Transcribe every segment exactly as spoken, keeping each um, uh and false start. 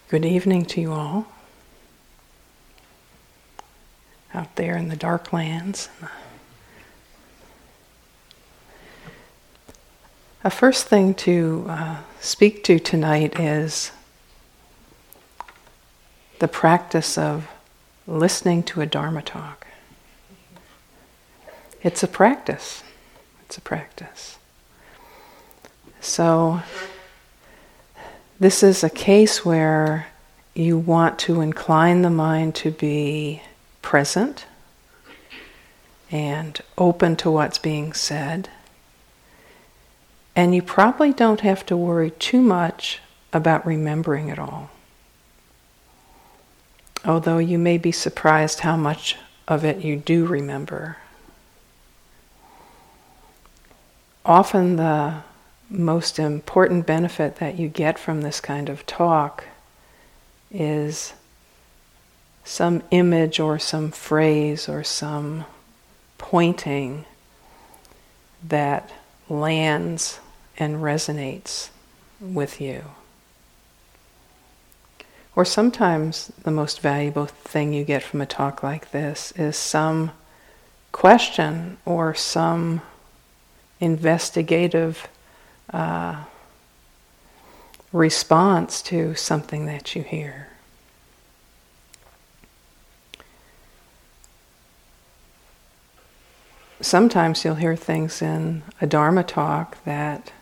Good evening to you all out there in the dark lands. A first thing to uh, speak to tonight is the practice of listening to a Dharma talk. It's a practice. It's a practice. So, this is a case where you want to incline the mind to be present and open to what's being said. And you probably don't have to worry too much about remembering it all. Although you may be surprised how much of it you do remember. Often the most important benefit that you get from this kind of talk is some image or some phrase or some pointing that lands and resonates with you. Or sometimes the most valuable thing you get from a talk like this is some question or some investigative uh, response to something that you hear. Sometimes you'll hear things in a Dharma talk that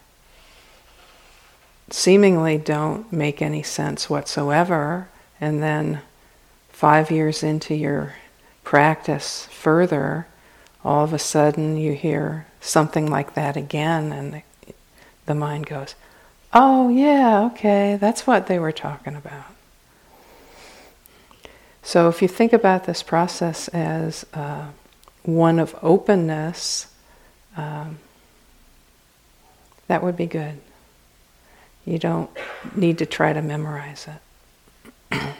seemingly don't make any sense whatsoever, and then five years into your practice further, all of a sudden you hear something like that again, and the, the mind goes, oh yeah, okay, that's what they were talking about. So if you think about this process as uh, one of openness, um, that would be good. You don't need to try to memorize it. I'm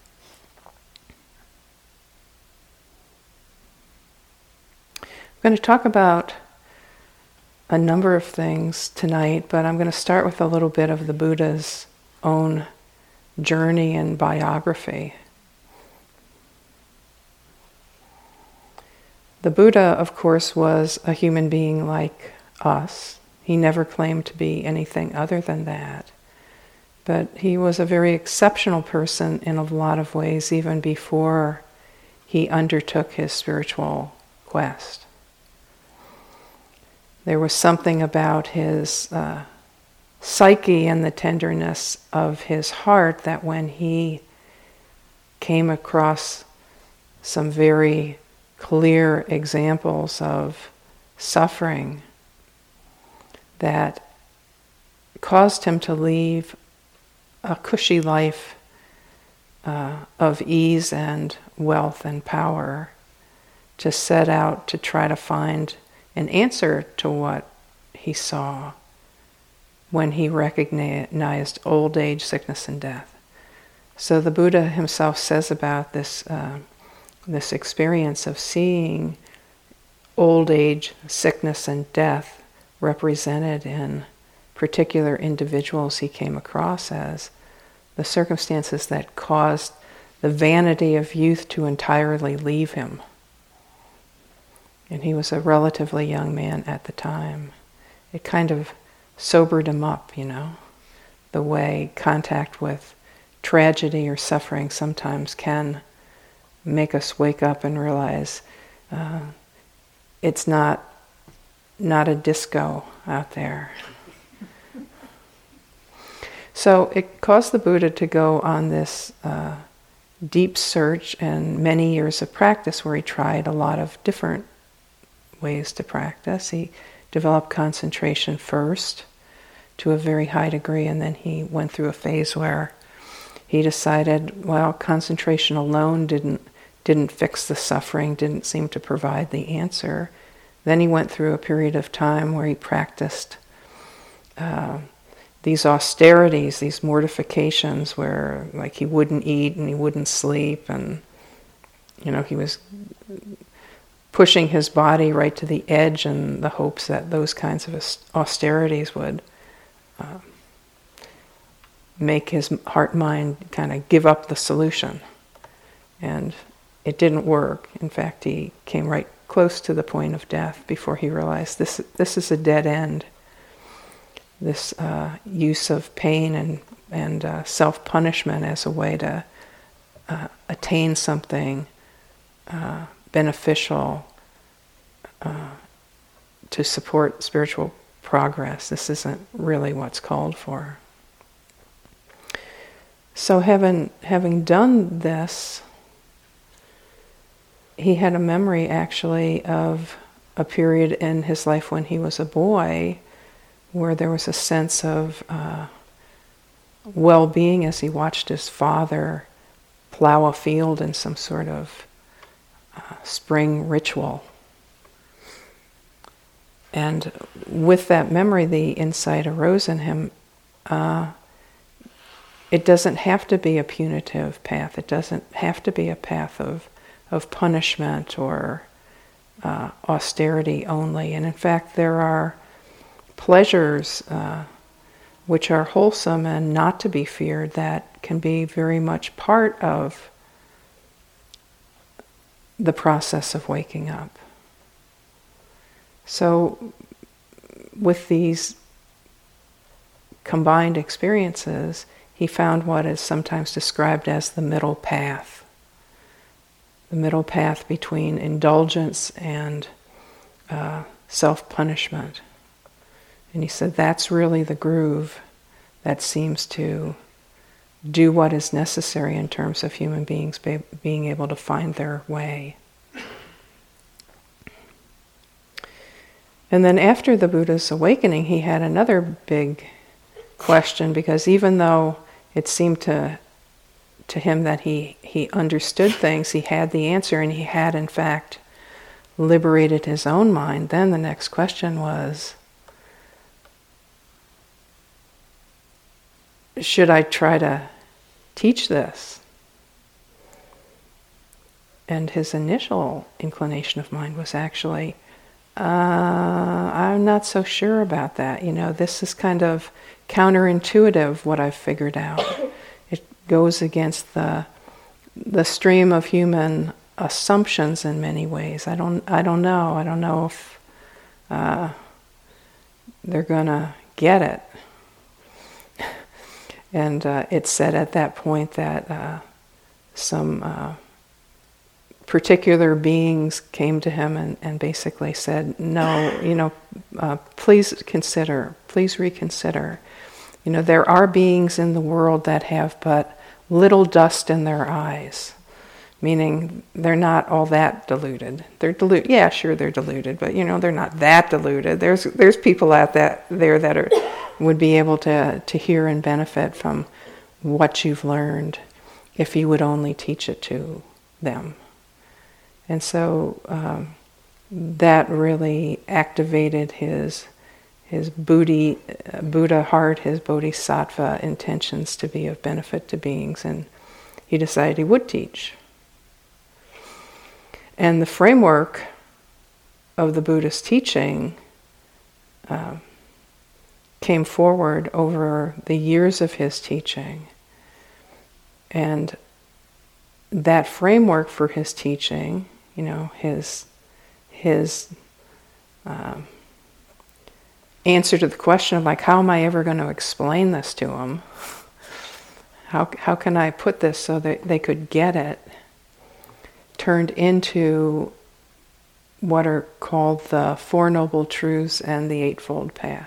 going to talk about a number of things tonight, but I'm going to start with a little bit of the Buddha's own journey and biography. The Buddha, of course, was a human being like us. He never claimed to be anything other than that. But he was a very exceptional person in a lot of ways, even before he undertook his spiritual quest. There was something about his uh, psyche and the tenderness of his heart that when he came across some very clear examples of suffering that caused him to leave a cushy life uh, of ease and wealth and power to set out to try to find an answer to what he saw when he recognized old age, sickness, and death. So the Buddha himself says about this uh, this experience of seeing old age, sickness, and death represented in particular individuals he came across as the circumstances that caused the vanity of youth to entirely leave him. And he was a relatively young man at the time. It kind of sobered him up, you know, the way contact with tragedy or suffering sometimes can make us wake up and realize uh, it's not not a disco out there. So it caused the Buddha to go on this uh, deep search and many years of practice where he tried a lot of different ways to practice. He developed concentration first to a very high degree, and then he went through a phase where he decided, well, concentration alone didn't didn't fix the suffering, didn't seem to provide the answer. Then he went through a period of time where he practiced uh, these austerities, these mortifications where like he wouldn't eat and he wouldn't sleep, and you know, he was pushing his body right to the edge in the hopes that those kinds of austerities would uh, make his heart mind kind of give up the solution. And it didn't work. In fact, he came right close to the point of death before he realized this this is a dead end. This uh, use of pain and, and uh, self-punishment as a way to uh, attain something uh, beneficial uh, to support spiritual progress. This isn't really what's called for. So having, having done this, he had a memory actually of a period in his life when he was a boy where there was a sense of uh, well-being as he watched his father plow a field in some sort of uh, spring ritual. And with that memory, the insight arose in him. Uh, it doesn't have to be a punitive path. It doesn't have to be a path of, of punishment or uh, austerity only. And in fact, there are pleasures uh, which are wholesome and not to be feared that can be very much part of the process of waking up. So with these combined experiences, he found what is sometimes described as the middle path. The middle path between indulgence and uh, self-punishment. And he said that's really the groove that seems to do what is necessary in terms of human beings be, being able to find their way. And then after the Buddha's awakening, he had another big question, because even though it seemed to to him that he, he understood things, he had the answer, and he had in fact liberated his own mind, then the next question was, should I try to teach this? And his initial inclination of mind was actually, uh, I'm not so sure about that. You know, this is kind of counterintuitive, what I've figured out. It goes against the the stream of human assumptions in many ways. I don't I don't know. I don't know if uh, they're gonna get it. And uh, it said at that point that uh, some uh, particular beings came to him and, and basically said, no, you know, uh, please consider, please reconsider. You know, there are beings in the world that have but little dust in their eyes, meaning they're not all that deluded. They're deluded, yeah, sure, they're deluded, but you know, they're not that deluded. There's there's people out that there that are would be able to, to hear and benefit from what you've learned if you would only teach it to them. And so um, that really activated his his Buddhi, uh, Buddha heart, his bodhisattva intentions to be of benefit to beings, and he decided he would teach. And the framework of the Buddhist teaching uh, came forward over the years of his teaching. And that framework for his teaching, you know, his his um, answer to the question of like, how am I ever going to explain this to them? How how can I put this so that they could get it? Turned into what are called the Four Noble Truths and the Eightfold Path.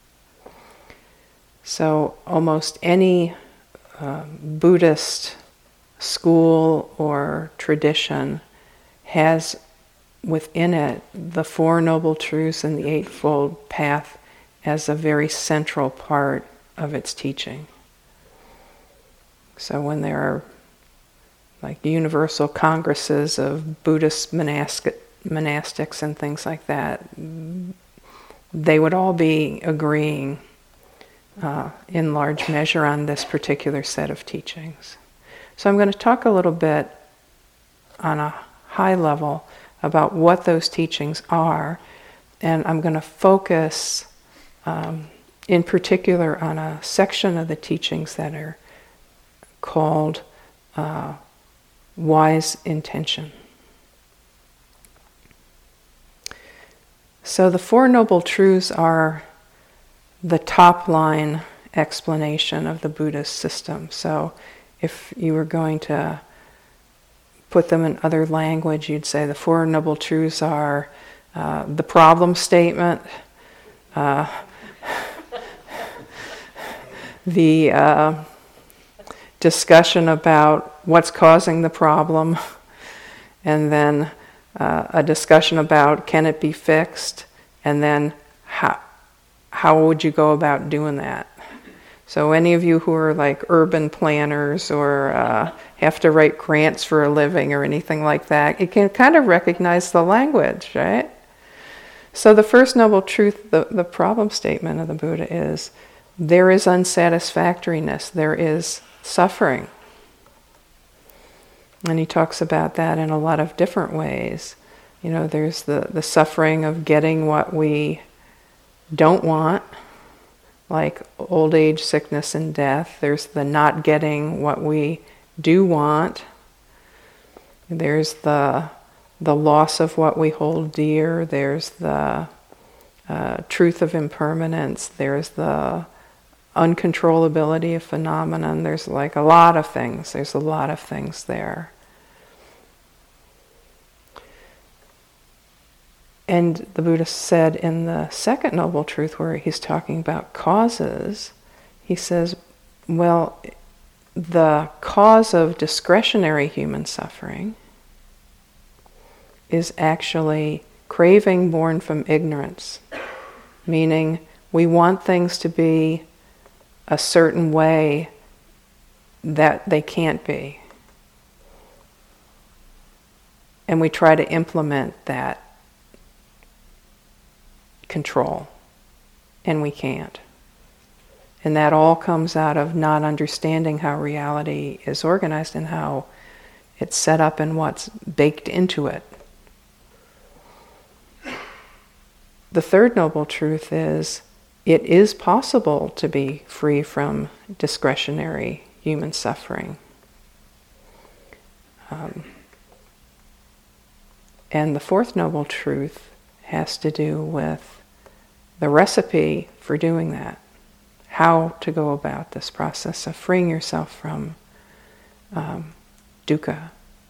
So almost any uh, Buddhist school or tradition has within it the Four Noble Truths and the Eightfold Path as a very central part of its teaching. So when there are like universal congresses of Buddhist monastic, monastics and things like that, they would all be agreeing uh, in large measure on this particular set of teachings. So I'm going to talk a little bit on a high level about what those teachings are, and I'm going to focus um, in particular on a section of the teachings that are called uh, wise intention. So the Four Noble Truths are the top line explanation of the Buddhist system. So if you were going to put them in other language, you'd say the Four Noble Truths are uh, the problem statement, uh, the uh, discussion about what's causing the problem, and then uh, a discussion about can it be fixed, and then how, how would you go about doing that? So any of you who are like urban planners or uh, have to write grants for a living or anything like that, you can kind of recognize the language, right? So the first noble truth, the, the problem statement of the Buddha is, there is unsatisfactoriness, there is suffering. And he talks about that in a lot of different ways. You know, there's the, the suffering of getting what we don't want, like old age, sickness, and death. There's the not getting what we do want. There's the the loss of what we hold dear. There's the uh, truth of impermanence. There's the uncontrollability of phenomenon. There's like a lot of things. There's a lot of things there. And the Buddha said in the second noble truth, where he's talking about causes, he says, well, the cause of discretionary human suffering is actually craving born from ignorance, meaning we want things to be a certain way that they can't be. And we try to implement that control, and we can't. And that all comes out of not understanding how reality is organized and how it's set up and what's baked into it. The third noble truth is, it is possible to be free from discretionary human suffering. Um, and the fourth noble truth has to do with the recipe for doing that, how to go about this process of freeing yourself from um, dukkha.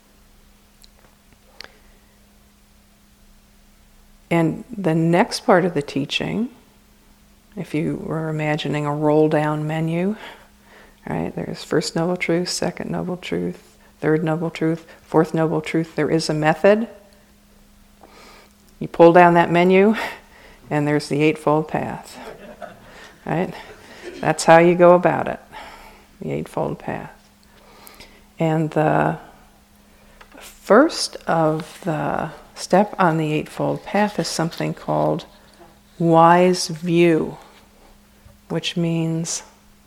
And the next part of the teaching, if you were imagining a roll-down menu, right, there's first noble truth, second noble truth, third noble truth, fourth noble truth. There is a method. You pull down that menu, and there's the Eightfold Path, right? That's how you go about it, the Eightfold Path. And the first of the step on the Eightfold Path is something called wise view, which means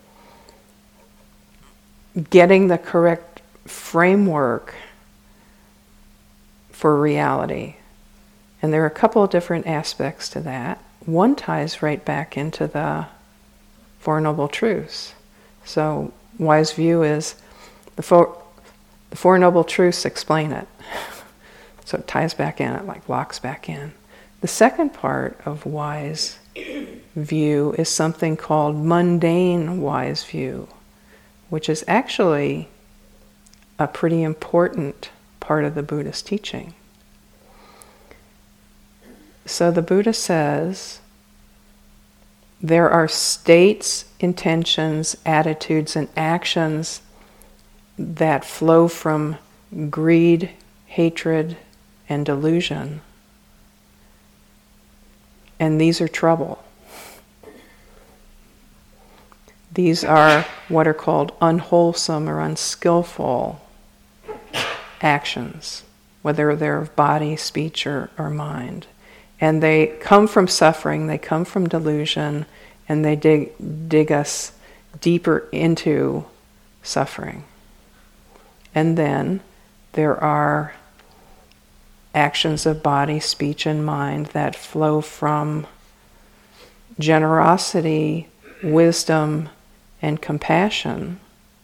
getting the correct framework for reality. And there are a couple of different aspects to that. One ties right back into the Four Noble Truths. So wise view is the Four, the four Noble Truths explain it. So it ties back in, it like locks back in. The second part of wise view is something called mundane wise view, which is actually a pretty important part of the Buddhist teaching. So the Buddha says there are states, intentions, attitudes, and actions that flow from greed, hatred, and delusion. And these are trouble. These are what are called unwholesome or unskillful actions, whether they're of body, speech, or, or mind. And they come from suffering, they come from delusion, and they dig, dig us deeper into suffering. And then there are actions of body, speech, and mind that flow from generosity, wisdom, and compassion.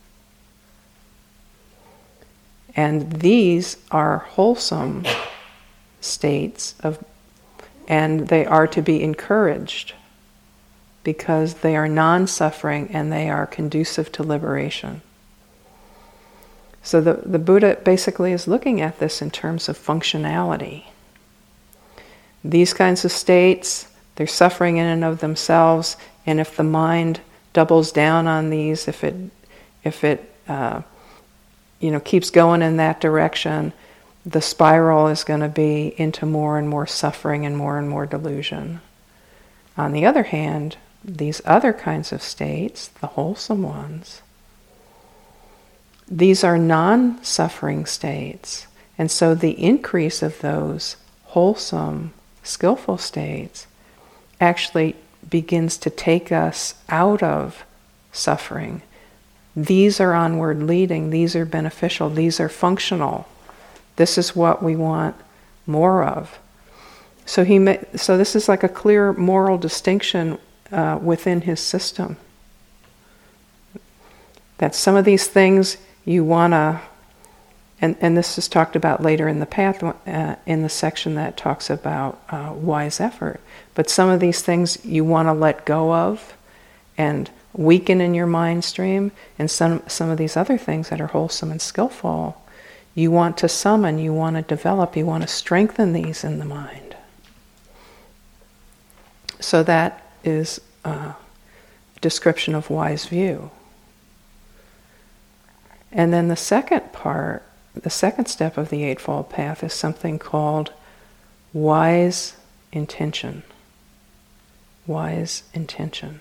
And these are wholesome states of, and they are to be encouraged because they are non-suffering and they are conducive to liberation. So the, the Buddha basically is looking at this in terms of functionality. These kinds of states, they're suffering in and of themselves, and if the mind doubles down on these, if it, if it, uh, you know, keeps going in that direction, the spiral is going to be into more and more suffering and more and more delusion. On the other hand, these other kinds of states, the wholesome ones, these are non-suffering states, and so the increase of those wholesome, skillful states actually begins to take us out of suffering. These are onward leading, these are beneficial, these are functional. This is what we want more of. So he, ma- so this is like a clear moral distinction uh, within his system. That some of these things you want to, and, and this is talked about later in the path, uh, in the section that talks about uh, wise effort. But some of these things you want to let go of and weaken in your mind stream, and some, some of these other things that are wholesome and skillful, you want to summon, you want to develop, you want to strengthen these in the mind. So that is a description of wise view. And then the second part, the second step of the Eightfold Path is something called wise intention. Wise intention.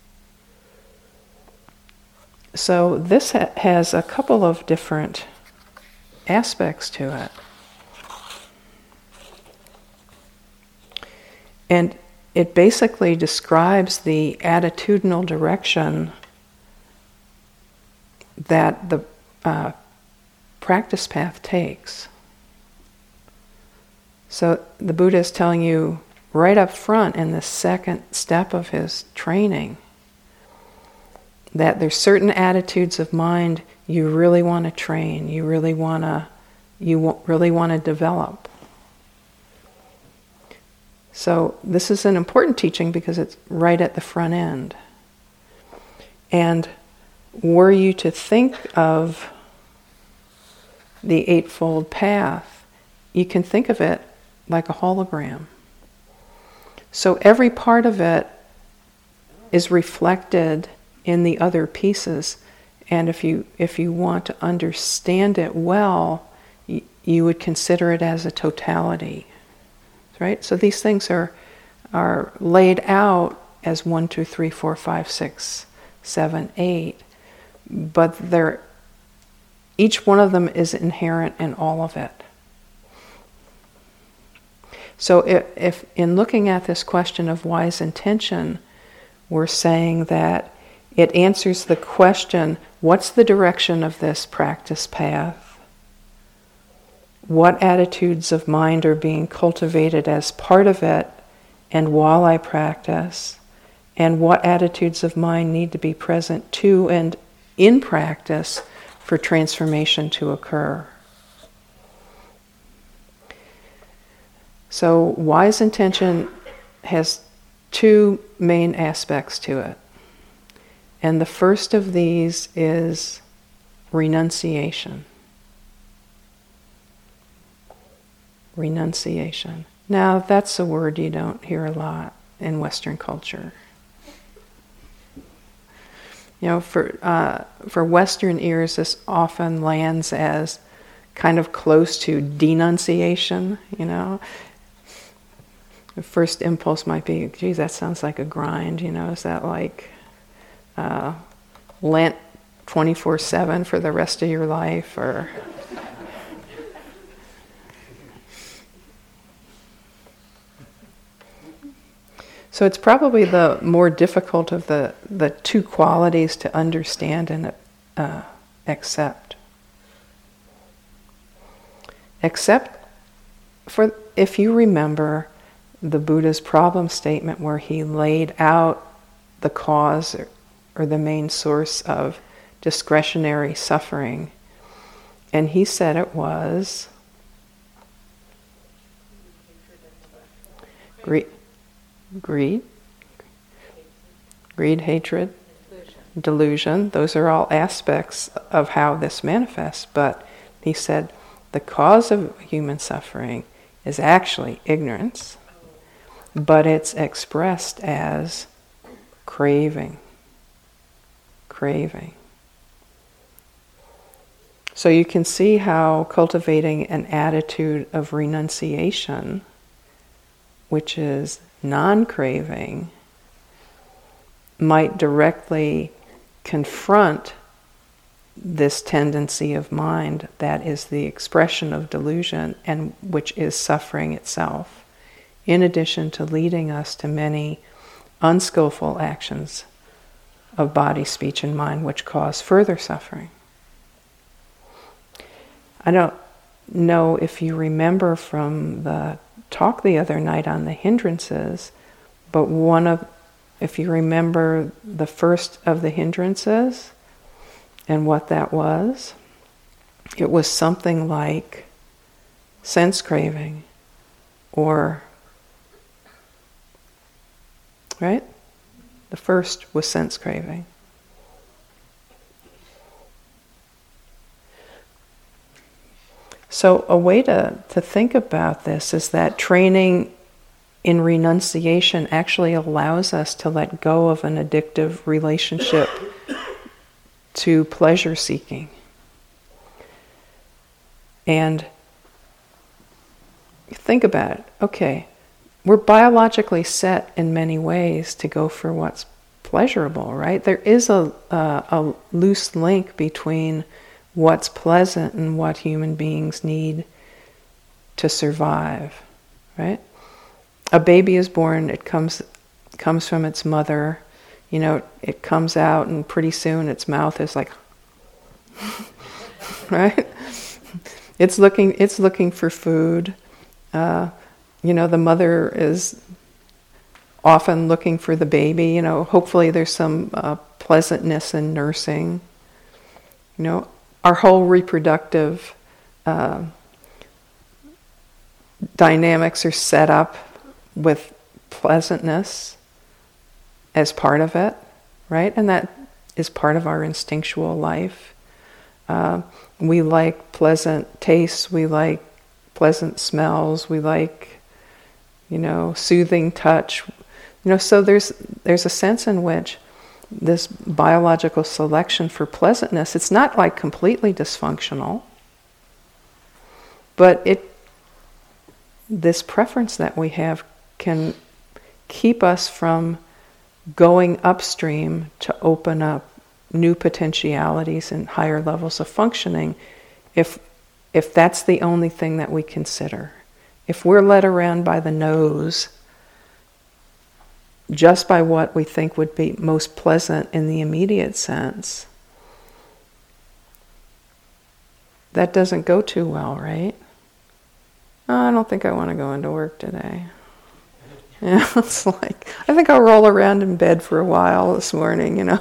So this ha- has a couple of different aspects to it. And it basically describes the attitudinal direction that the uh, practice path takes. So the Buddha is telling you right up front in the second step of his training that there's certain attitudes of mind you really want to train, you really want to, you w- really want to develop. So this is an important teaching because it's right at the front end. And were you to think of the Eightfold Path, you can think of it like a hologram. So every part of it is reflected in the other pieces, and if you if you want to understand it well, you, you would consider it as a totality, right? So these things are are laid out as one, two, three, four, five, six, seven, eight, but they're each one of them is inherent in all of it. So if, if in looking at this question of wise intention, we're saying that it answers the question, what's the direction of this practice path? What attitudes of mind are being cultivated as part of it and while I practice? And what attitudes of mind need to be present to and in practice for transformation to occur? So wise intention has two main aspects to it. And the first of these is renunciation. Renunciation. Now, that's a word you don't hear a lot in Western culture. You know, for uh, for Western ears, this often lands as kind of close to denunciation, you know. The first impulse might be, geez, that sounds like a grind, you know, is that like uh, Lent twenty-four seven for the rest of your life, or... So it's probably the more difficult of the, the two qualities to understand and uh, accept. Except for, if you remember the Buddha's problem statement where he laid out the cause or, or the main source of discretionary suffering. And he said it was greed, greed, greed, hatred, delusion. Those are all aspects of how this manifests. But he said the cause of human suffering is actually ignorance, but it's expressed as craving. Craving. So you can see how cultivating an attitude of renunciation, which is non-craving, might directly confront this tendency of mind that is the expression of delusion and which is suffering itself, in addition to leading us to many unskillful actions of body, speech, and mind which cause further suffering. I don't know if you remember from the talk the other night on the hindrances, but one of, if you remember the first of the hindrances and what that was, it was something like sense craving or, right? The first was sense craving. So a way to, to think about this is that training in renunciation actually allows us to let go of an addictive relationship to pleasure seeking. And think about it. Okay, we're biologically set in many ways to go for what's pleasurable, right? There is a, a, a loose link between what's pleasant and what human beings need to survive, right? A baby is born, it comes comes from its mother, you know, it comes out and pretty soon its mouth is like, right? It's looking it's looking for food. Uh, you know, the mother is often looking for the baby, you know, hopefully there's some uh, pleasantness in nursing. You know, our whole reproductive uh, dynamics are set up with pleasantness as part of it, right? And that is part of our instinctual life. Uh, we like pleasant tastes, we like pleasant smells, we like, you know, soothing touch. You know, so there's there's a sense in which this biological selection for pleasantness, it's not like completely dysfunctional, but it this preference that we have can keep us from going upstream to open up new potentialities and higher levels of functioning if if that's the only thing that we consider. If we're led around by the nose just by what we think would be most pleasant in the immediate sense, that doesn't go too well, right? Oh, I don't think I want to go into work today. Yeah, it's like, I think I'll roll around in bed for a while this morning, you know.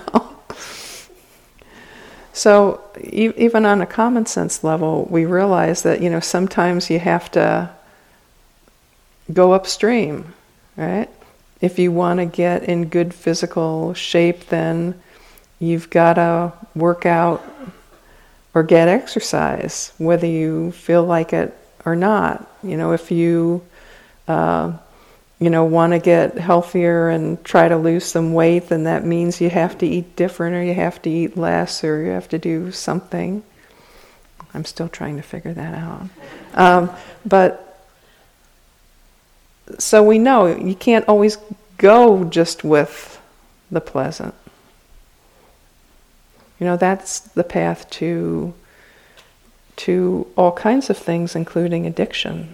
So e- even on a common sense level, we realize that, you know, sometimes you have to go upstream, right? If you want to get in good physical shape, then you've got to work out or get exercise, whether you feel like it or not. You know, if you, uh, you know, want to get healthier and try to lose some weight, then that means you have to eat different, or you have to eat less, or you have to do something. I'm still trying to figure that out. Um, but so we know you can't always go just with the pleasant. You know, that's the path to to all kinds of things, including addiction.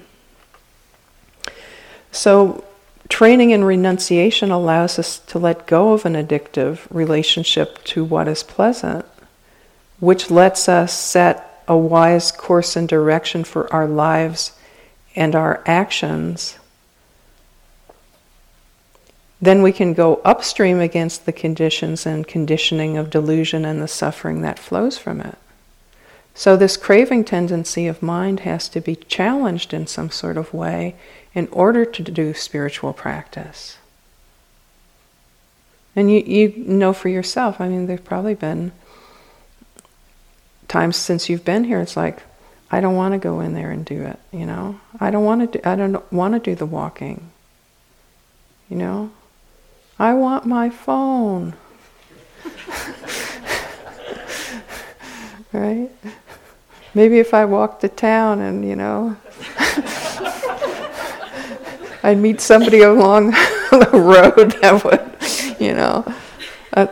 So training in renunciation allows us to let go of an addictive relationship to what is pleasant, which lets us set a wise course and direction for our lives and our actions then we can go upstream against the conditions and conditioning of delusion and the suffering that flows from it. So this craving tendency of mind has to be challenged in some sort of way in order to do spiritual practice. And you, you know for yourself, I mean, there's probably been times since you've been here, it's like, I don't want to go in there and do it, you know? I don't want to do, I don't want to do the walking, you know? I want my phone. Right? Maybe if I walked to town and, you know, I'd meet somebody along the road that would, you know. Uh,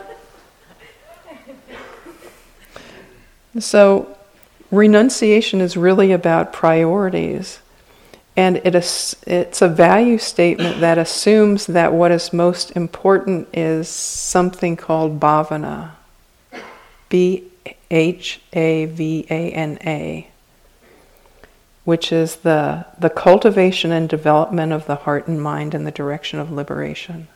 so renunciation is really about priorities. And it is, it's a value statement that assumes that what is most important is something called bhavana. B H A V A N A, which is the, the cultivation and development of the heart and mind in the direction of liberation.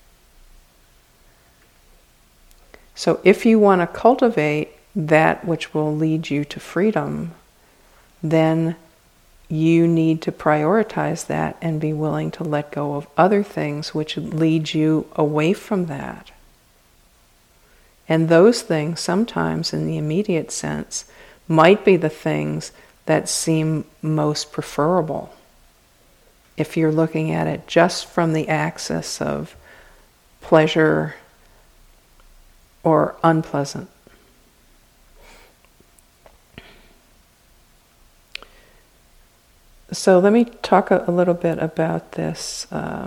So if you want to cultivate that which will lead you to freedom, then you need to prioritize that and be willing to let go of other things which lead you away from that. And those things, sometimes in the immediate sense, might be the things that seem most preferable if you're looking at it just from the axis of pleasure or unpleasant. So let me talk a, a little bit about this. Uh,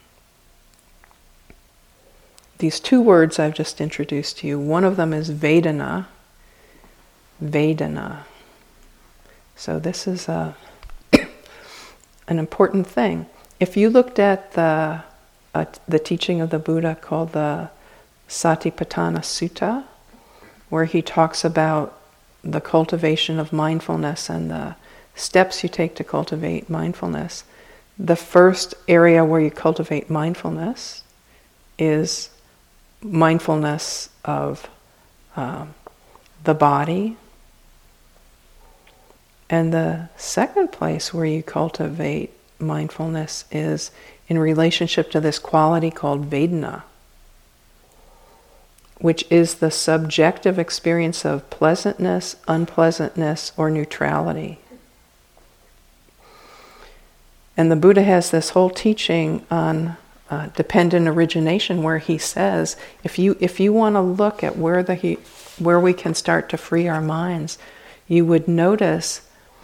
these two words I've just introduced to you. One of them is Vedana. Vedana. So this is a, an important thing. If you looked at the uh, the teaching of the Buddha called the Satipatthana Sutta, where he talks about the cultivation of mindfulness and the steps you take to cultivate mindfulness, the first area where you cultivate mindfulness is mindfulness of um, the body. And the second place where you cultivate mindfulness is in relationship to this quality called Vedana, which is the subjective experience of pleasantness, unpleasantness, or neutrality. And the Buddha has this whole teaching on uh, dependent origination, where he says, if you if you want to look at where the he, where we can start to free our minds, you would notice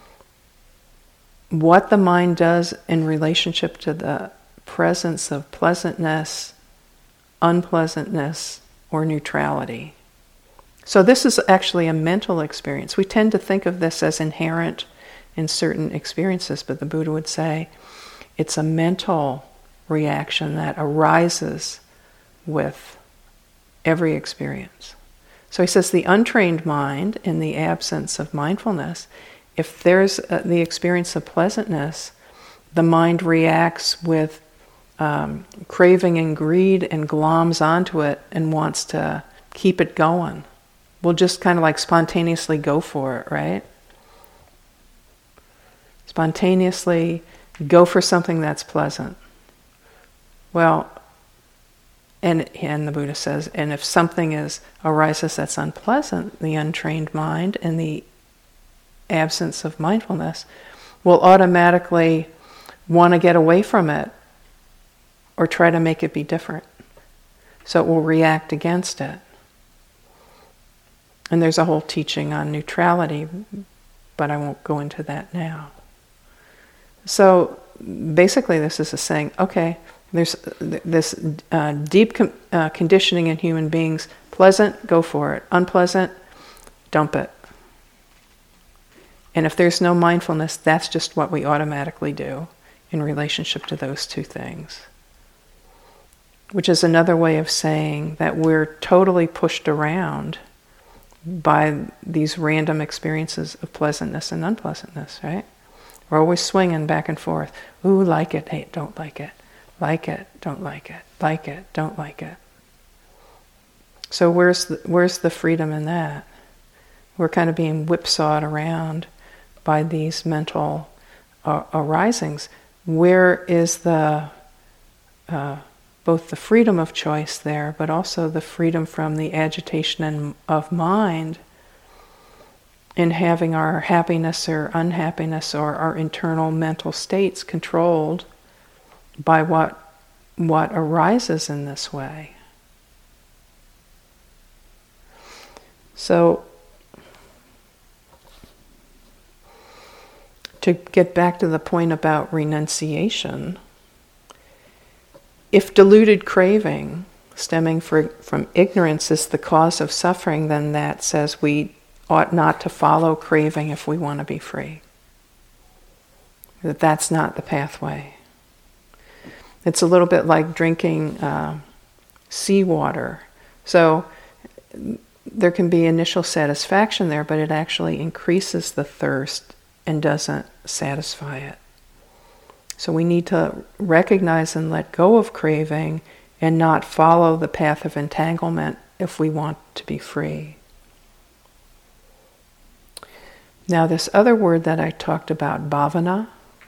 what the mind does in relationship to the presence of pleasantness, unpleasantness, or neutrality. So this is actually a mental experience. We tend to think of this as inherent in certain experiences, but the Buddha would say it's a mental reaction that arises with every experience. So he says the untrained mind, in the absence of mindfulness, if there's uh, the experience of pleasantness, the mind reacts with um, craving and greed and gloms onto it and wants to keep it going. We'll just kind of like spontaneously go for it, right? Spontaneously go for something that's pleasant. Well, and and the Buddha says, and if something is arises that's unpleasant, the untrained mind in the absence of mindfulness will automatically want to get away from it or try to make it be different. So it will react against it. And there's a whole teaching on neutrality, but I won't go into that now. So basically this is a saying, okay, there's this uh, deep com- uh, conditioning in human beings. Pleasant, go for it. Unpleasant, dump it. And if there's no mindfulness, that's just what we automatically do in relationship to those two things. Which is another way of saying that we're totally pushed around by these random experiences of pleasantness and unpleasantness, right? We're always swinging back and forth. Ooh, like it, hey, don't like it. like it, don't like it, like it, don't like it. So where's the, where's the freedom in that? We're kind of being whipsawed around by these mental uh, arisings. Where is the uh, both the freedom of choice there, but also the freedom from the agitation and of mind in having our happiness or unhappiness or our internal mental states controlled by what what arises in this way? So, to get back to the point about renunciation, if deluded craving stemming for, from ignorance is the cause of suffering, then that says we ought not to follow craving if we want to be free. That that's not the pathway. It's a little bit like drinking uh, seawater. So there can be initial satisfaction there, but it actually increases the thirst and doesn't satisfy it. So we need to recognize and let go of craving and not follow the path of entanglement if we want to be free. Now, this other word that I talked about, bhavana,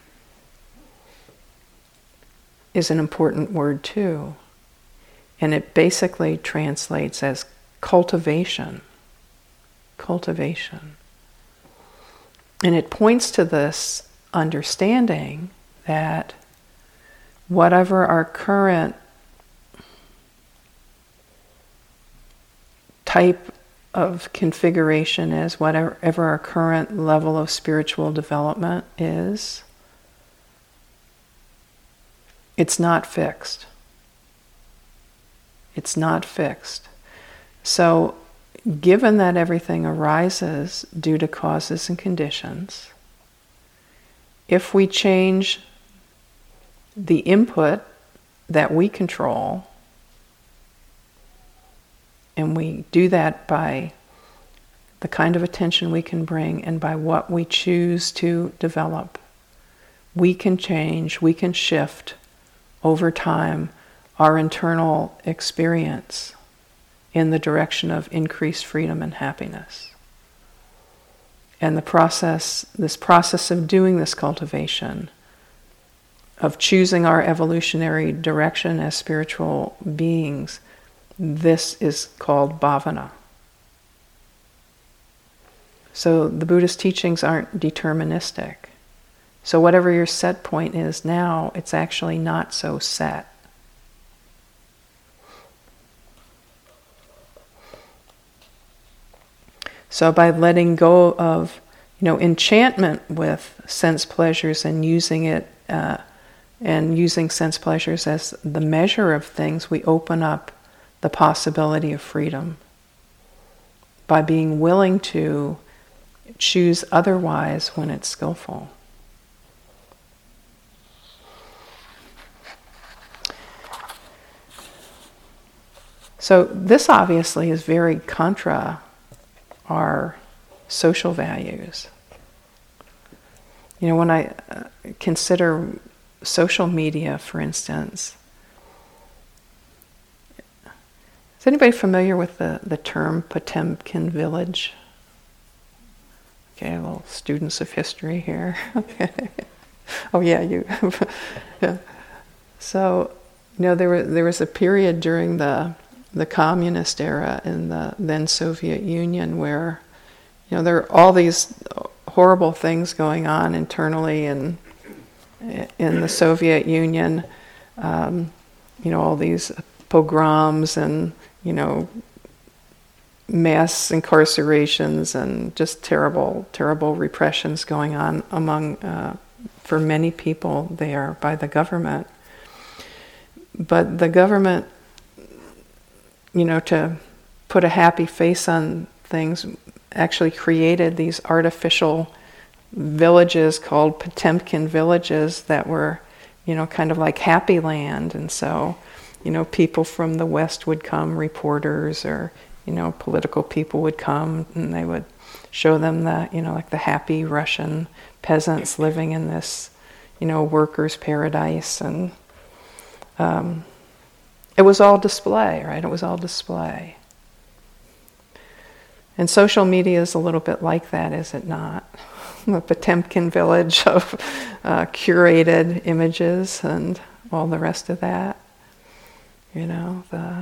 is an important word too. And it basically translates as cultivation. Cultivation. And it points to this understanding that whatever our current type of configuration is, whatever our current level of spiritual development is, it's not fixed. It's not fixed. So, given that everything arises due to causes and conditions, if we change the input that we control, and we do that by the kind of attention we can bring and by what we choose to develop, we can change, we can shift over time our internal experience in the direction of increased freedom and happiness. And the process, this process of doing this cultivation, of choosing our evolutionary direction as spiritual beings, this is called bhavana. So the Buddhist teachings aren't deterministic. So whatever your set point is now, it's actually not so set. So by letting go of, you know, enchantment with sense pleasures and using it, uh, and using sense pleasures as the measure of things, we open up the possibility of freedom. By being willing to choose otherwise when it's skillful. So this obviously is very contra our social values. You know, when I uh, consider social media, for instance, is anybody familiar with the, the term Potemkin village? Okay, little students of history here. Okay. Oh yeah, you. Yeah. So, you know, there was there was a period during the the communist era in the then Soviet Union where, you know, there are all these horrible things going on internally in in the Soviet Union. Um, you know, all these pogroms and, you know, mass incarcerations and just terrible, terrible repressions going on among, uh, for many people there by the government. But the government, you know, to put a happy face on things, actually created these artificial villages called Potemkin villages that were, you know, kind of like Happy Land. And so, you know, people from the West would come, reporters or, you know, political people would come, and they would show them the, you know, like the happy Russian peasants living in this, you know, workers' paradise. And um, it was all display, right? It was all display. And social media is a little bit like that, is it not? The Potemkin village of uh, curated images and all the rest of that. You know, the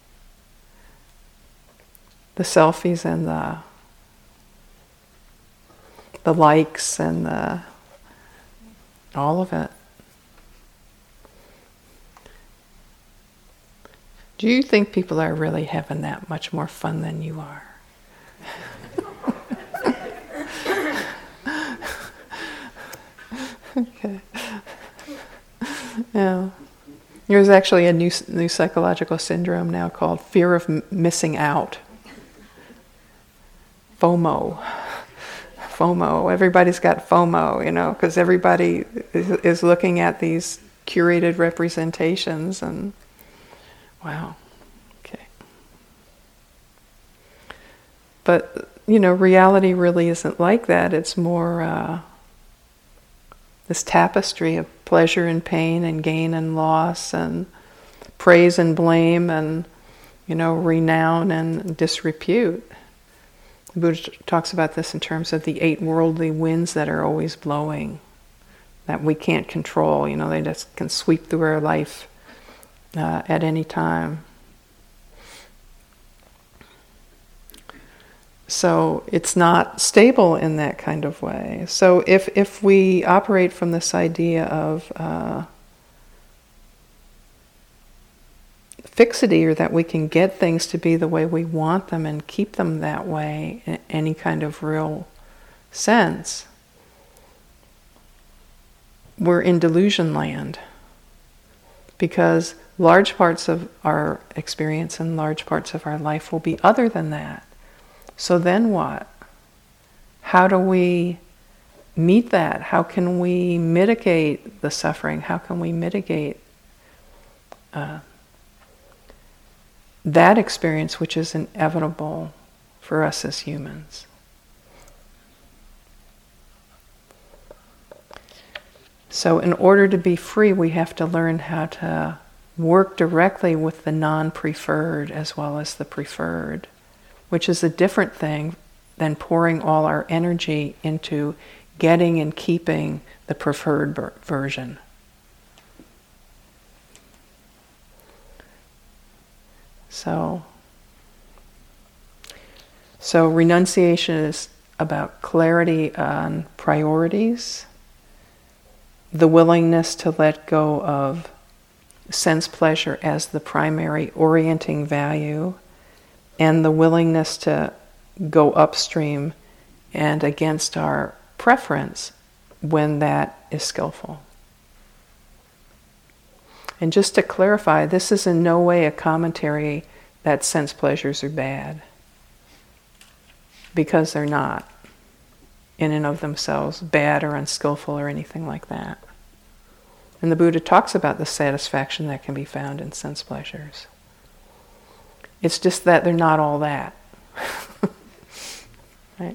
the selfies and the the likes and the all of it. Do you think people are really having that much more fun than you are? Okay. Yeah. There's actually a new new psychological syndrome now called fear of m- missing out. FOMO. FOMO. Everybody's got FOMO, you know, because everybody is, is looking at these curated representations and wow. Okay. But, you know, reality really isn't like that. It's more uh, this tapestry of pleasure and pain and gain and loss and praise and blame and, you know, renown and disrepute. The Buddha talks about this in terms of the eight worldly winds that are always blowing, that we can't control. You know, they just can sweep through our life uh, at any time. So it's not stable in that kind of way. So if if we operate from this idea of uh, fixity, or that we can get things to be the way we want them and keep them that way in any kind of real sense, we're in delusion land. Because large parts of our experience and large parts of our life will be other than that. So then what? How do we meet that? How can we mitigate the suffering? How can we mitigate uh, that experience which is inevitable for us as humans? So in order to be free, we have to learn how to work directly with the non-preferred as well as the preferred, which is a different thing than pouring all our energy into getting and keeping the preferred ber- version. So, so renunciation is about clarity on priorities, the willingness to let go of sense pleasure as the primary orienting value, and the willingness to go upstream and against our preference when that is skillful. And just to clarify, this is in no way a commentary that sense pleasures are bad, because they're not in and of themselves bad or unskillful or anything like that. And the Buddha talks about the satisfaction that can be found in sense pleasures. It's just that they're not all that. Right?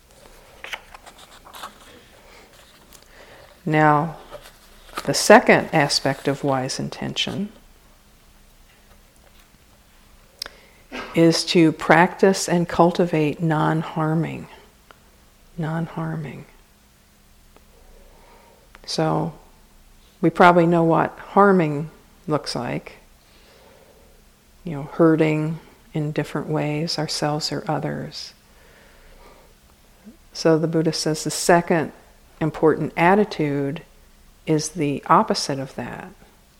Now, the second aspect of wise intention is to practice and cultivate non-harming. Non-harming. So, we probably know what harming looks like. You know, hurting in different ways, ourselves or others. So the Buddha says the second important attitude is the opposite of that.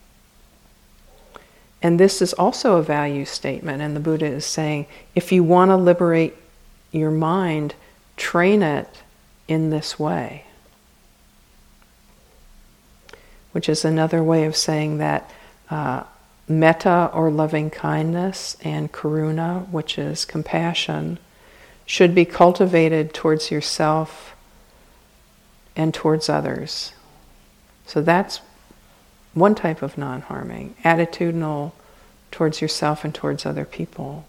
And this is also a value statement, and the Buddha is saying, if you want to liberate your mind, train it in this way. Which is another way of saying that uh, metta, or loving kindness, and karuna, which is compassion, should be cultivated towards yourself and towards others. So that's one type of non-harming, attitudinal towards yourself and towards other people.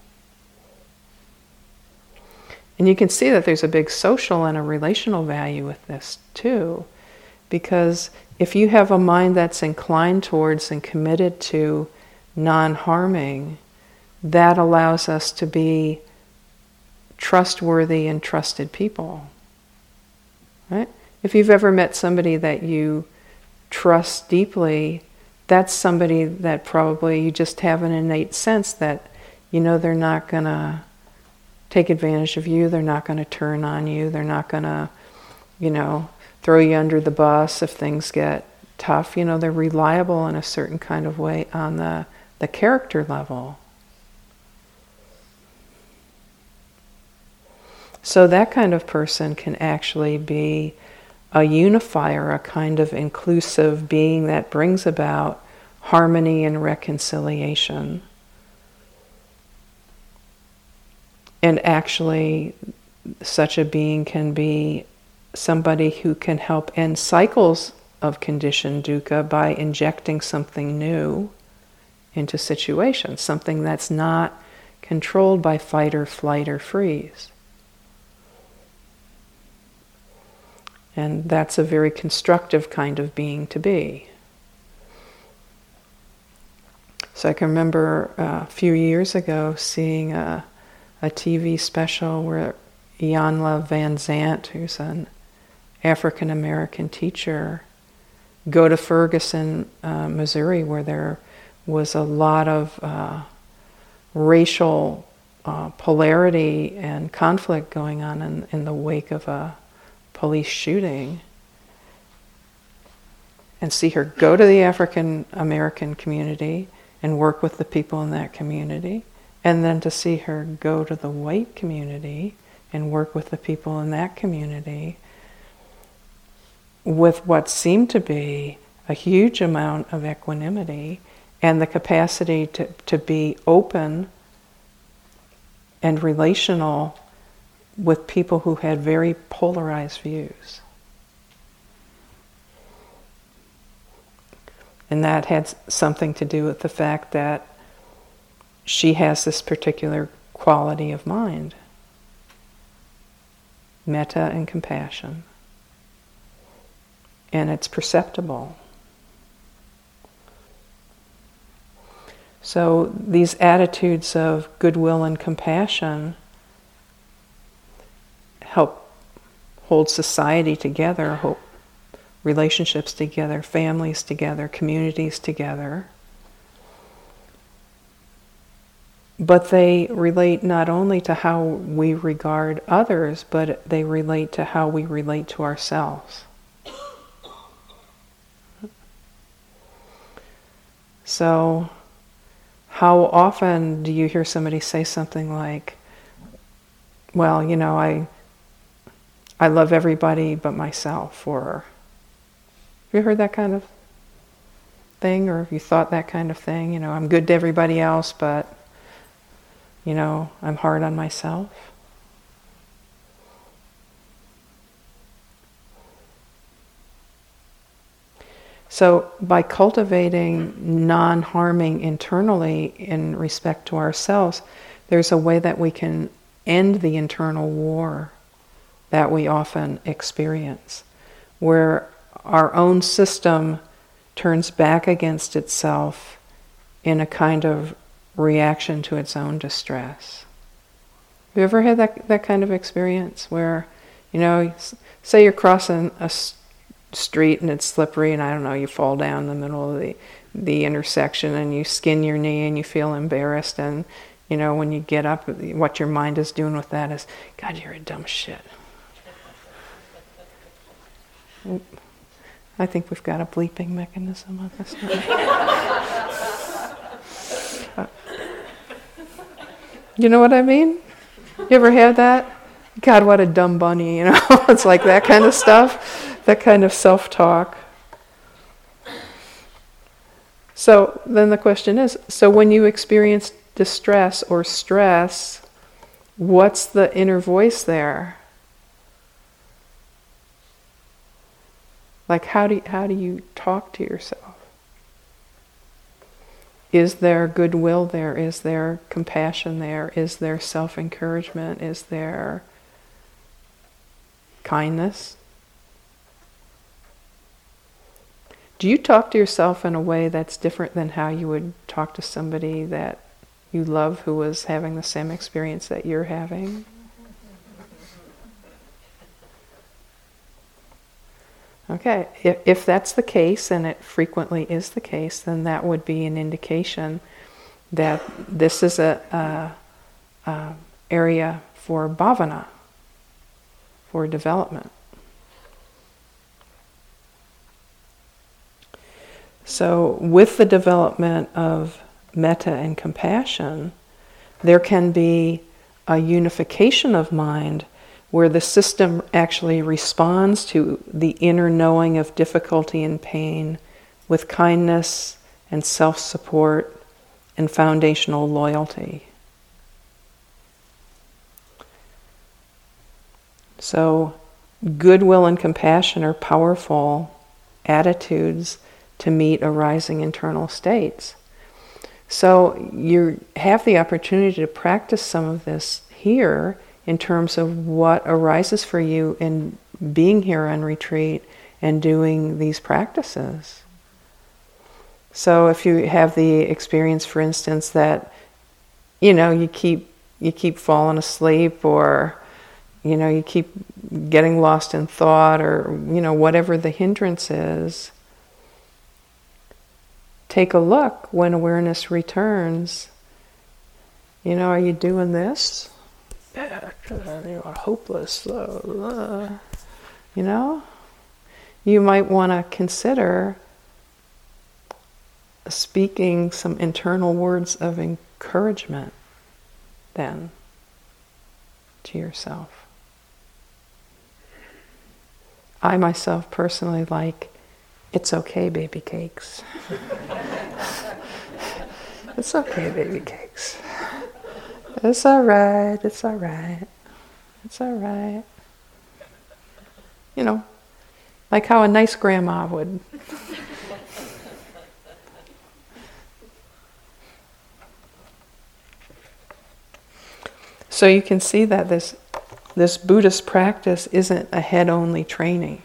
And you can see that there's a big social and a relational value with this too, because if you have a mind that's inclined towards and committed to non-harming, that allows us to be trustworthy and trusted people. Right? If you've ever met somebody that you trust deeply, that's somebody that probably you just have an innate sense that you know they're not going to take advantage of you, they're not going to turn on you, they're not going to, you know, throw you under the bus if things get tough. You know, they're reliable in a certain kind of way on the, the character level. So that kind of person can actually be a unifier, a kind of inclusive being that brings about harmony and reconciliation. And actually, such a being can be somebody who can help end cycles of conditioned dukkha by injecting something new into situations, something that's not controlled by fight or flight or freeze. And that's a very constructive kind of being to be. So I can remember uh, a few years ago seeing a, a T V special where Iyanla Vanzant, who's an African American teacher, go to Ferguson, uh, Missouri, where there was a lot of uh, racial uh, polarity and conflict going on in, in the wake of a police shooting, and see her go to the African American community and work with the people in that community, and then to see her go to the white community and work with the people in that community with what seemed to be a huge amount of equanimity and the capacity to, to be open and relational with people who had very polarized views. And that had something to do with the fact that she has this particular quality of mind, metta and compassion. And it's perceptible. So these attitudes of goodwill and compassion help hold society together, hold relationships together, families together, communities together. But they relate not only to how we regard others, but they relate to how we relate to ourselves. So, how often do you hear somebody say something like, well, you know, I I love everybody but myself, or have you heard that kind of thing, or have you thought that kind of thing? You know, I'm good to everybody else, but, you know, I'm hard on myself. So by cultivating non-harming internally in respect to ourselves, there's a way that we can end the internal war that we often experience, where our own system turns back against itself in a kind of reaction to its own distress. Have you ever had that, that kind of experience where, you know, say you're crossing a street and it's slippery and I don't know, you fall down in the middle of the, the intersection and you skin your knee and you feel embarrassed, and, you know, when you get up, what your mind is doing with that is, God, you're a dumb shit. I think we've got a bleeping mechanism on this one. uh, you know what I mean? You ever had that? God, what a dumb bunny, you know? It's like that kind of stuff, that kind of self-talk. So then the question is, so when you experience distress or stress, what's the inner voice there? Like, how do you, how do you talk to yourself? Is there goodwill there? Is there compassion there? Is there self-encouragement? Is there kindness? Do you talk to yourself in a way that's different than how you would talk to somebody that you love who was having the same experience that you're having? Okay, if, if that's the case, and it frequently is the case, then that would be an indication that this is a, a, a area for bhavana, for development. So with the development of metta and compassion, there can be a unification of mind where the system actually responds to the inner knowing of difficulty and pain with kindness and self-support and foundational loyalty. So goodwill and compassion are powerful attitudes to meet arising internal states. So you have the opportunity to practice some of this here in terms of what arises for you in being here on retreat and doing these practices. So if you have the experience, for instance, that you know you keep you keep falling asleep, or you know you keep getting lost in thought, or you know whatever the hindrance is, take a look when awareness returns. You know, are you doing this? Yeah, you are hopeless. You know, you might want to consider speaking some internal words of encouragement then to yourself. I myself personally like, "It's okay, baby cakes." It's okay, baby cakes. It's all right, it's all right, it's all right. You know, like how a nice grandma would. So you can see that this, this Buddhist practice isn't a head-only training.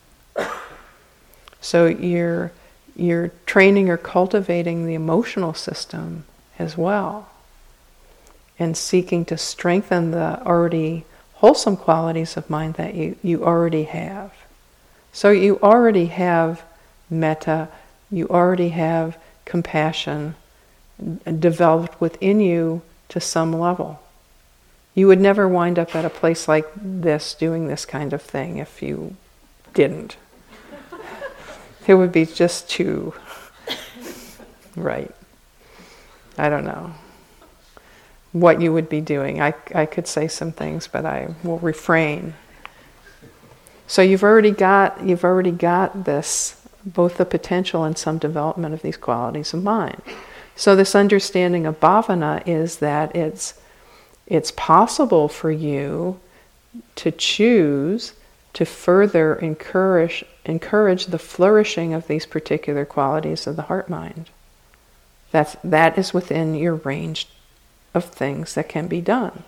So you're, you're training or cultivating the emotional system as well, and seeking to strengthen the already wholesome qualities of mind that you, you already have. So you already have metta, you already have compassion developed within you to some level. You would never wind up at a place like this doing this kind of thing if you didn't. It would be just too right. I don't know what you would be doing. I, I could say some things, but I will refrain. So you've already got you've already got this, both the potential and some development of these qualities of mind. So this understanding of bhavana is that it's it's possible for you to choose to further encourage encourage the flourishing of these particular qualities of the heart mind. That's that is within your range of things that can be done.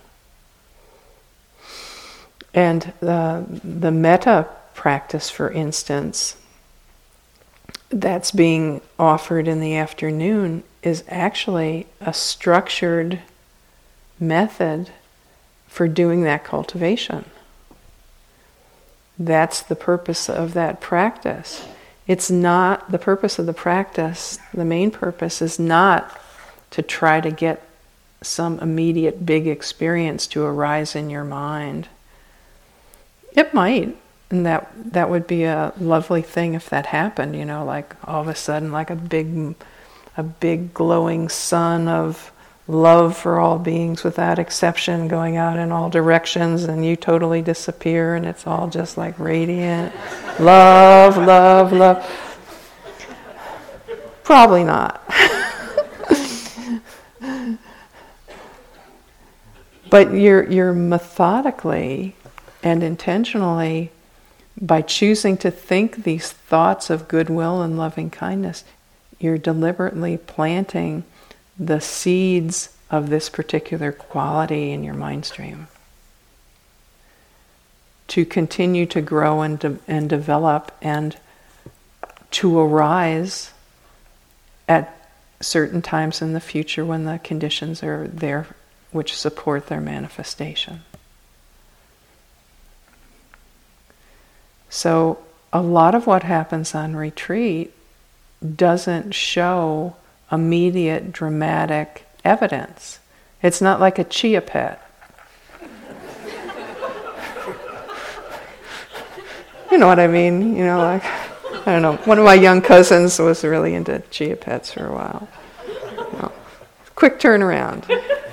And the the metta practice, for instance, that's being offered in the afternoon is actually a structured method for doing that cultivation. That's the purpose of that practice. It's not, the purpose of the practice, the main purpose is not to try to get some immediate big experience to arise in your mind. It might, and that that would be a lovely thing if that happened, you know, like all of a sudden like a big a big glowing sun of love for all beings without exception going out in all directions, and you totally disappear and it's all just like radiant love, love, love. Probably not. But you're you're methodically and intentionally, by choosing to think these thoughts of goodwill and loving kindness, you're deliberately planting the seeds of this particular quality in your mind stream to continue to grow and de- and develop and to arise at certain times in the future when the conditions are there which support their manifestation. So a lot of what happens on retreat doesn't show immediate dramatic evidence. It's not like a chia pet. You know what I mean? You know, like, I don't know, one of my young cousins was really into chia pets for a while. You know, quick turnaround.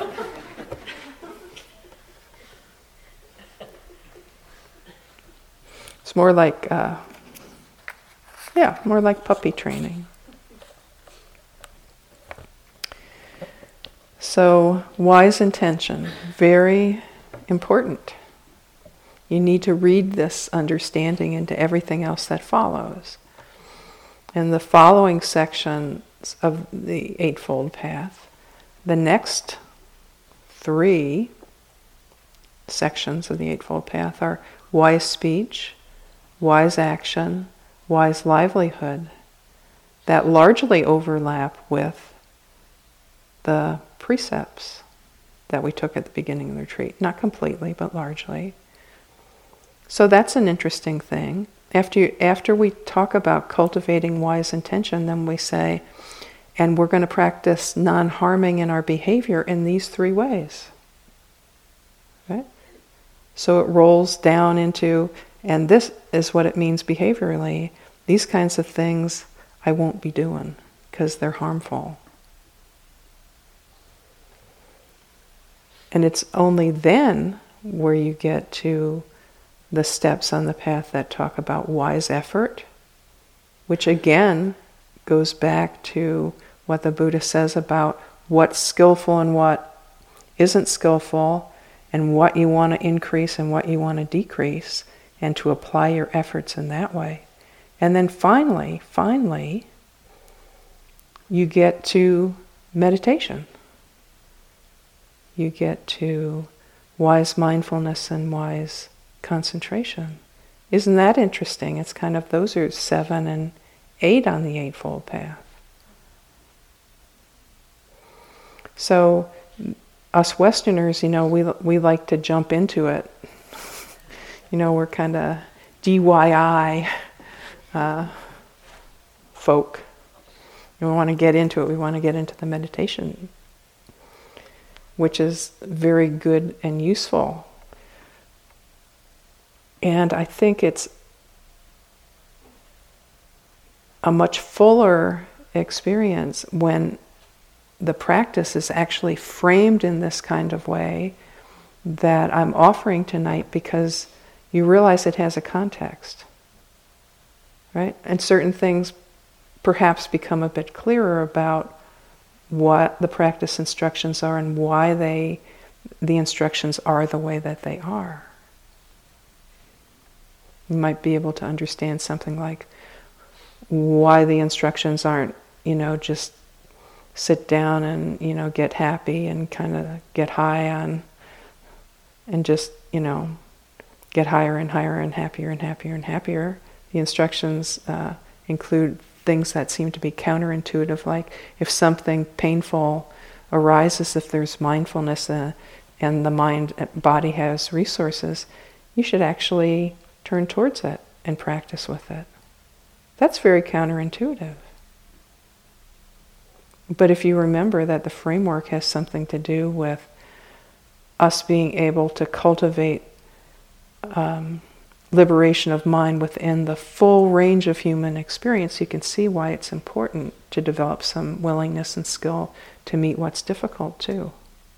It's more like, uh, yeah, more like puppy training. So, wise intention, very important. You need to read this understanding into everything else that follows. In the following sections of the Eightfold Path, the next three sections of the Eightfold Path are wise speech, wise action, wise livelihood, that largely overlap with the precepts that we took at the beginning of the retreat. Not completely, but largely. So that's an interesting thing. After you, after we talk about cultivating wise intention, then we say, and we're going to practice non-harming in our behavior in these three ways. Right? So it rolls down into, and this is what it means behaviorally. These kinds of things I won't be doing because they're harmful. And it's only then where you get to the steps on the path that talk about wise effort, which again goes back to what the Buddha says about what's skillful and what isn't skillful, and what you want to increase and what you want to decrease, and to apply your efforts in that way. And then finally, finally, you get to meditation. You get to wise mindfulness and wise concentration. Isn't that interesting? It's kind of, those are seven and eight on the Eightfold Path. So, us Westerners, you know, we we like to jump into it. You know, we're kind of D I Y uh, folk. We want to get into it. We want to get into the meditation, which is very good and useful. And I think it's a much fuller experience when the practice is actually framed in this kind of way that I'm offering tonight, because you realize it has a context, right? And certain things perhaps become a bit clearer about what the practice instructions are and why they, the instructions are the way that they are. You might be able to understand something like why the instructions aren't, you know, just sit down and, you know, get happy and kind of get high on, and just, you know, get higher and higher and happier and happier and happier. The instructions uh, include things that seem to be counterintuitive, like if something painful arises, if there's mindfulness uh, and the mind, body has resources, you should actually turn towards it and practice with it. That's very counterintuitive. But if you remember that the framework has something to do with us being able to cultivate um, liberation of mind within the full range of human experience, you can see why it's important to develop some willingness and skill to meet what's difficult too.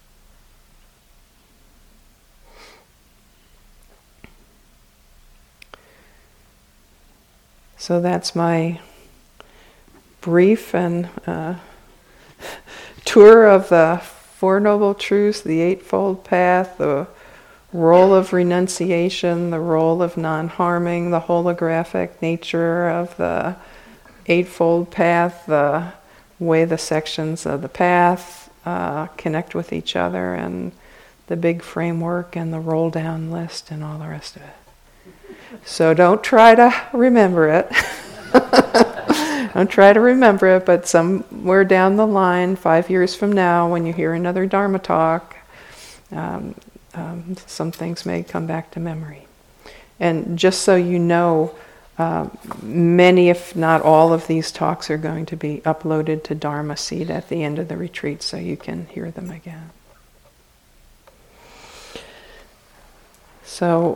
So that's my brief and uh, tour of the Four Noble Truths, the Eightfold Path, the role of renunciation, the role of non-harming, the holographic nature of the Eightfold Path, the way the sections of the path uh, connect with each other, and the big framework and the roll-down list and all the rest of it. So don't try to remember it. Don't try to remember it, but somewhere down the line, five years from now, when you hear another Dharma talk, um, um, some things may come back to memory. And just so you know, uh, many, if not all, of these talks are going to be uploaded to Dharma Seed at the end of the retreat, so you can hear them again. So,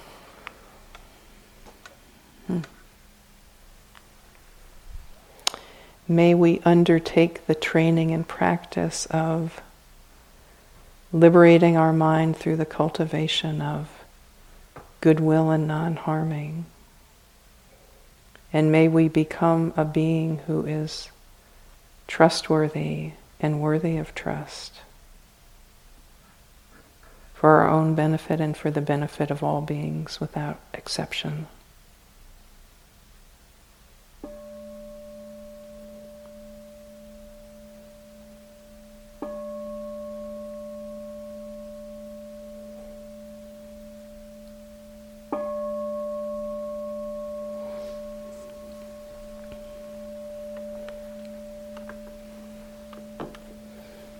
hmm. May we undertake the training and practice of liberating our mind through the cultivation of goodwill and non-harming. And may we become a being who is trustworthy and worthy of trust for our own benefit and for the benefit of all beings without exception.